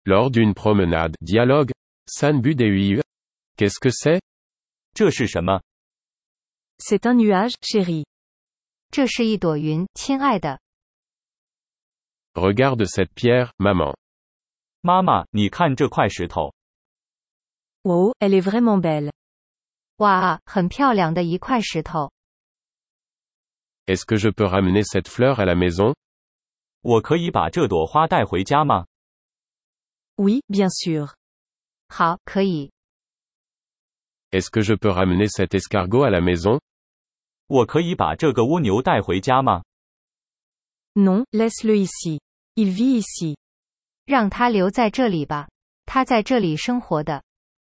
Lors d'une promenade. Dialogue. San bu de Qu'est-ce que c'est? 这是什么？ C'est un nuage, chérie. 这是一朵云，亲爱的。 Regarde cette pierre, maman. 妈妈，你看这块石头。 Wow, elle est vraiment belle. 哇，很漂亮的一块石头。 Est-ce que je peux ramener cette fleur à la maison? 我可以把这朵花带回家吗？ Oui, bien sûr. 好，可以。 Est-ce que je peux ramener cet escargot à la maison? 我可以把这个蜗牛带回家吗？ Non, laisse-le ici. Il vit ici. 让他留在这里吧，他在这里生活的。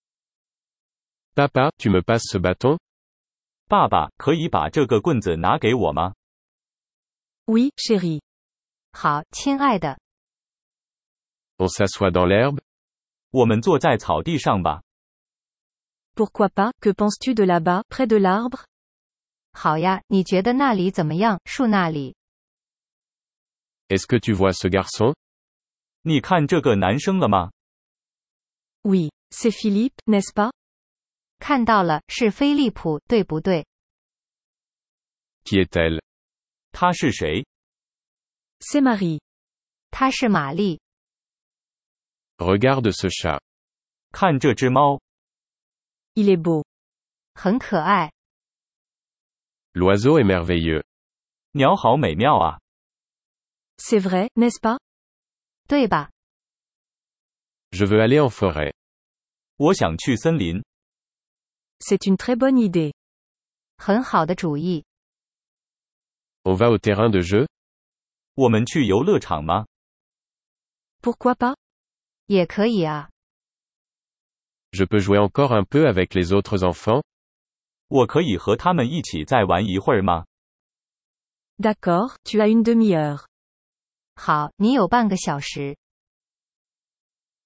Papa, tu me passes ce bâton? 爸爸，可以把这个棍子拿给我吗？ Oui, chérie. 好，亲爱的。 On s'assoit dans l'herbe? 我们坐在草地上吧。 Pourquoi pas? Que penses-tu de là-bas, près de l'arbre? 好呀，你觉得那里怎么样？树那里。 Est-ce que tu vois ce garçon? 你看这个男生了吗？ Oui, c'est Philippe, n'est-ce pas? 看到了，是飞利浦，对不对？ Qui est-elle? 他是谁？ C'est Marie. 她是玛丽。 Regarde ce chat. 看这只猫。 Il est beau. 很可爱。 L'oiseau est merveilleux. 鸟好美妙啊。 C'est vrai, n'est-ce pas? 对吧？ Je veux aller en forêt. 我想去森林。 C'est une très bonne idée. 很好的主意。 On va au terrain de jeu? 我们去游乐场吗？ Pourquoi pas? 也可以啊。 Je peux jouer encore un peu avec les autres enfants? 我可以和他们一起再玩一会儿吗？ D'accord, tu as une demi-heure. 好，你有半个小时。